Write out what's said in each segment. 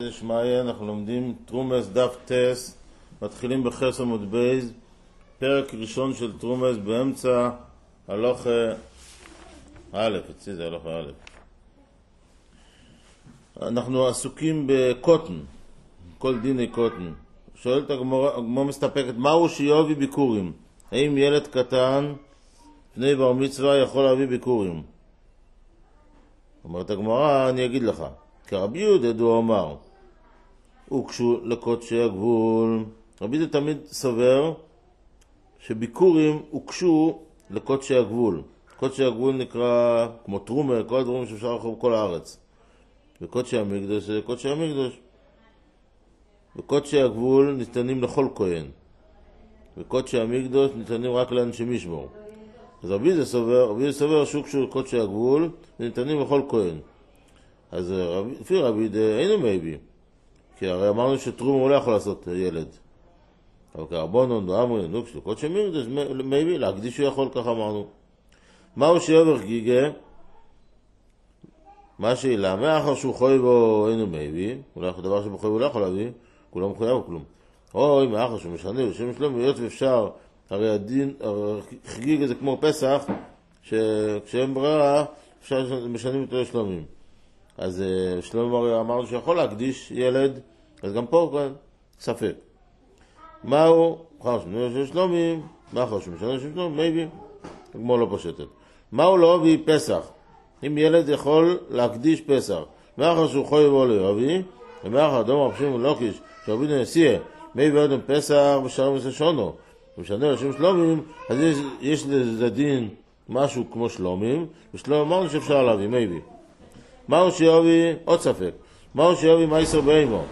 שמעיה, אנחנו לומדים תרומס דף טס, מתחילים בחס עמוד בייז, פרק ראשון של תרומס באמצע הלוך א', אצלי זה הלוך א'. אנחנו עסוקים בקוטן, כל דיני קוטן. שואלת הגמרא מסתפקת, מהו שיובי ביקורים? האם ילד קטן לפני בר מצווה יכול להביא ביקורים? אומרת הגמרא, אני אגיד לך, כרבי יהודה הוא אמר, הוקשו לקודשי הגבול. רבי יהודה תמיד סובר שביקורים הוקשו לקודשי הגבול. קודשי הגבול נקרא כמו תרומה, כל הדברים שאפשר לחשוב בכל הארץ. וקודשי המקדוש זה קודשי המקדוש. וקודשי הגבול ניתנים לכל כהן. וקודשי המקדוש ניתנים רק לאנשי משמור. אז רבי יהודה סובר שהוקשו לקודשי הגבול וניתנים לכל כהן. אז לפי רבי יהודה היינו מייבי. כי הרי אמרנו שתרומה הוא לא יכול לעשות ילד. אבל כרבונון ואמרין, נוקשו לקודשי המקדוש מייבי, להקדיש הוא יכול, כך אמרנו. מהו שיובר גיגה? מה שאלה, מאחר שהוא חוי בו היינו מייבי, אולי דבר שבחוי הוא לא יכול להביא, כולו מחויב או כלום. או אם מאחר שהוא משנה לשם שלום, היות ואפשר, הרי הדין, חגיגה זה כמו פסח, שכשהם ברירה, אפשר משנים אותו לשלומים. אז שלום אמרנו שיכול להקדיש ילד, אז גם פה כאן ספק. מהו, אחר שמשנה לשם שלומים, מאחר שהוא משנה לשם שלומים, מייבי, כמו לא פשטת. מהו לא אוהבי פסח? אם ילד יכול להקדיש פסח, מאחר שהוא חוי בו לא אוהבי, ומאחר דום רבשים ולוקיש, שרבי נסיע, מייבי אדם פסח בשערים שונו, ומשנה לשם שלומים, אז יש לזה דין משהו כמו שלומים, ושלום אמרנו שאפשר להביא, מייבי. מהו שיובי, עוד ספק, מהו שיובי מייסר באימו?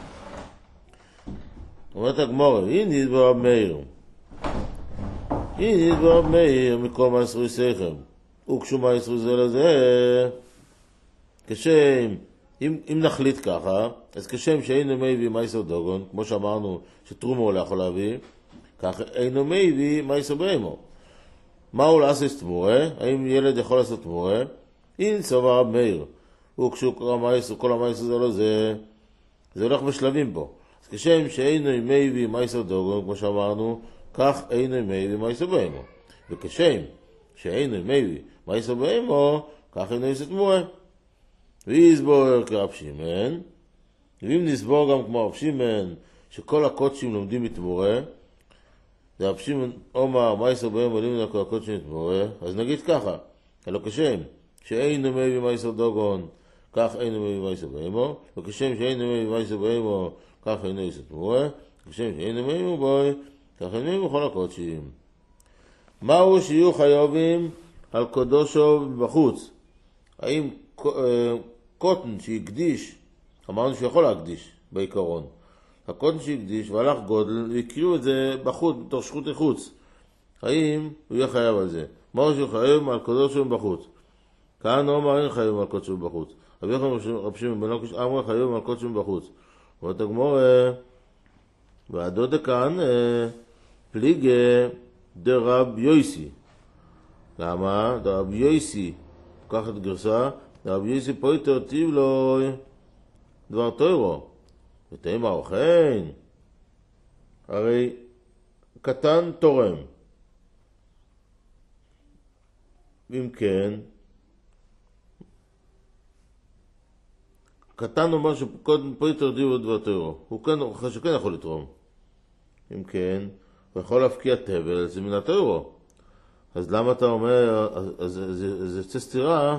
אומרת הגמורה, הנה ידבר מאיר. הנה ידבר מאיר מכל מייסר יסייכם. וכשו מייסר זה לזה. כשם, אם נחליט ככה, אז כשם שהיינו מייבי מייסר דוגון, כמו שאמרנו שתרומו לא יכול להביא, כך היינו מייבי מייסר באימו. מהו לעשות תמורה? האם ילד יכול לעשות תמורה? הנה סובר מאיר. וכשו כל המייסר זה לא זה. זה הולך בשלבים פה. אז כשם שהיינו מייבי מייסר דוגון, כמו שאמרנו, כך היינו מייבי מייסר באימו. וכשם שהיינו מייבי מייסר באימו, כך היינו לעשות תמורה. ויסבור כרב שמעון, ואם נסבור גם כמו רב שמעון, שכל הקודשים לומדים מתמורה, זה רב שמעון אומר מייסר באימו לימד כל הקודשים מתמורה, אז נגיד ככה, אלא כשם שהיינו מייבי מייסר דוגון, כך היינו מייבי מייסר באימו, וכשם שהיינו מייבי מייסר באימו, כך היינו לעשות תמורה, וכשם שהיינו מייבי בוי, כך היינו מייבי בכל הקודשים. מהו שיהיו חיובים על קודשו בחוץ? האם קוטן שהקדיש, אמרנו שיכול להקדיש בעיקרון, הקוטן שהקדיש והלך גודל והקריאו את זה בחוץ, בתוך שכות החוץ, האם הוא יהיה חייב על זה? מהו שיהיו חייבים על קודשו בחוץ? כאן אומר אין חייבים על קודשו בחוץ, רב שמעון בן לוקיש אמר חייבים על קודשו בחוץ. ועוד הגמור ועדו דקן פליג דרב יויסי. למה? דרב יויסי לקח את גרסה, דרב יויסי פויטר טיב לו דבר תוירו ותאמר אוכן, הרי קטן תורם, אם כן קטן אומר שקודם פויטר טיב לו דבר תוירו, הוא כן יכול לתרום, אם כן הוא יכול להפקיע תבל, זה מן התוירו. אז למה אתה אומר, זה יוצא סתירה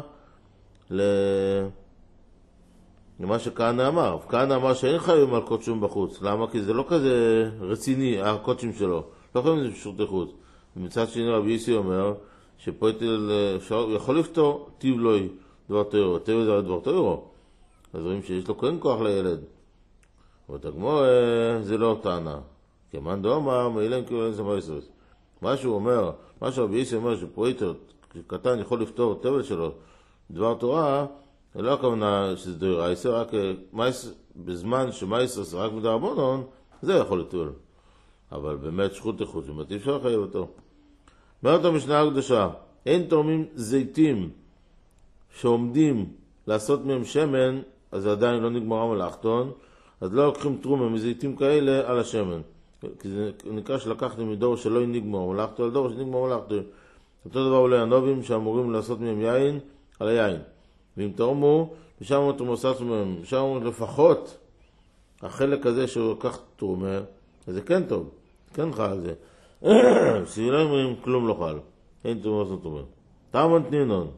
למה שכהנא אמר. כהנא אמר שאין חייבים על קודשים בחוץ. למה? כי זה לא כזה רציני, הקודשים שלו. לא חייבים את זה בשירותי חוץ. ומצד שני רבי יוסי אומר, שפויטל יכול לפתור טיב לוי דבר תוירו. טיב זה דבר תוירו. אז רואים שיש לו כן כוח לילד. ותגמור זה לא טענה. כמאן דאמר, מאילן כאילו אין סמייסוס. מה שהוא אומר, מה שרבי יוסי אומר שפויטר קטן יכול לפתור תבל שלו דבר תורה, זה לא הכוונה שזה דרייסר, רק בזמן שמייסר זה רק מדרבנן, זה יכול לטול. אבל באמת שכות איכות, שמתאים אפשר לחייב אותו. אומרת המשנה הקדושה, אין תורמים זיתים שעומדים לעשות מהם שמן אז זה עדיין לא נגמר המלאכתון, אז לא לוקחים תרומה מזיתים כאלה על השמן. כי זה נקרא שלקחתם מדור שלא נגמר המלאכתון, על דור שנגמר המלאכתון. אותו דבר אולי הנובים שאמורים לעשות מהם יין על היין. ואם תרמו, ושם אתם עושים מהם, ושם לפחות החלק הזה שהוא לקח תרומה, אז זה כן טוב, כן חל על זה. סבילה אומרים כלום לא חל, אין תרומה עושים תרומה. תאמן תנינון.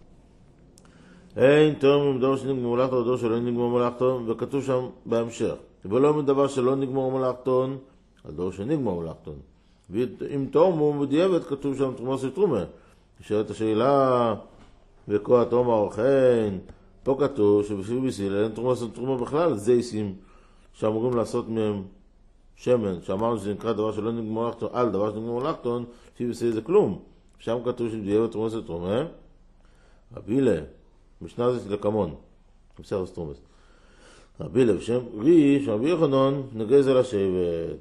אין תרמו מדור שנגמר מלאכתון, או דור שלא נגמר מלאכתון, וכתוב שם בהמשך. ולא מדבר שלא נגמר מלאכתון, על דור שנגמר מלאכתון. ואם תרמו בדיעבד כתוב שם תרומה של תרומה. שאלת השאלה, וכה תרמה אוכן, פה כתוב שבשביל ביסיל אין תרומה של תרומה בכלל, זייסים שאמורים לעשות מהם שמן, שאמרנו שזה נקרא דבר שלא נגמר מלאכתון, על דבר שנגמר מלאכתון, בשביל ביסיל זה כלום. שם כתוב שבדיעבד תרומה של תרומה. רבילה, משנה זה לקמון, בסדר סטרומס. רבילה, בשם ריש, רבי יוחנן, נגז על השבט.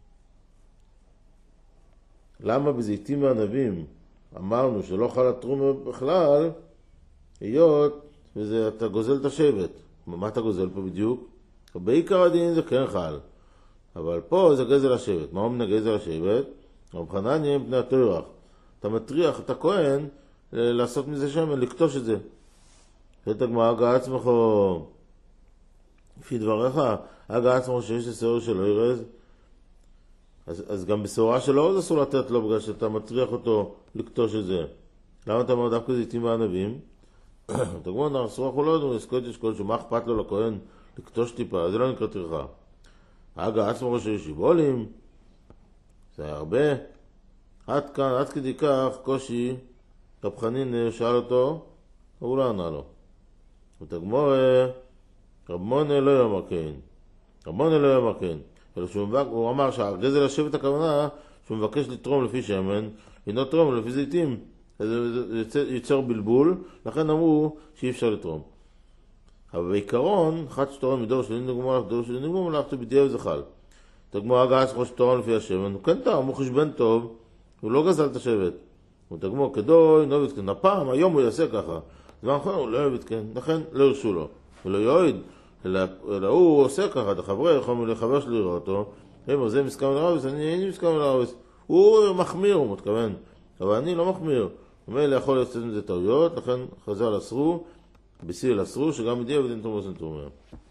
למה בזיתים וענבים אמרנו שלא חל התרומה בכלל, היות וזה אתה גוזל את השבט. מה אתה גוזל פה בדיוק? בעיקר הדין זה כן חל, אבל פה זה גזל השבט. מה הוא מנגז על השבט? רב חנניה מפני הטורח. אתה מטריח את הכהן לעשות מזה שמן, לקטוש את זה. זאת הגמרא, הגה עצמך, לפי דבריך, הגה עצמך שיש לסעור שלא ירז, אז גם בסעורה שלו עוד אסור לתת לו, בגלל שאתה מטריח אותו לקטוש את זה. למה אתה אומר דווקא זיתים וענבים? תגמור, אסור אנחנו לא יודעים, לזכות לשקול שמה אכפת לו לכהן לקטוש טיפה, זה לא נקרא טרחה. הגה עצמך שיש שיבולים, זה היה הרבה. עד כאן, עד כדי כך, קושי, רב חנין שאל אותו, הוא לא ענה לו. ותגמור, רב מונה לא יאמר כן. רב מונה לא יאמר כן. הוא אמר שהגזל השבט הכוונה שהוא מבקש לתרום לפי שמן, אינו תרום לפי זיתים. זה ייצר בלבול, לכן אמרו שאי אפשר לתרום. אבל בעיקרון, אחד שתורם מדור שלי נגמר לך, דור שלי נגמר לך, בדיוק זה חל. תגמור הגס כמו שתורם לפי השמן, הוא כן תרם, הוא חשבן טוב, הוא לא גזל את השבט. הוא תגמור כדוי, לא יתקן. הפעם, היום הוא יעשה ככה. זמן אחר הוא לא יתקן, לכן לא ירשו לו. הוא לא יועד, אלא הוא עושה ככה, את החבר שלי לראות אותו, זה מסכם לרעוס, אני מסכם לרעוס. הוא מחמיר, הוא מתכוון. אבל אני לא מחמיר. ומילא יכול לעשות עם זה טעויות, לכן חז"ל אסרו, בסיל אסרו, שגם בדיעבד אין תרומה.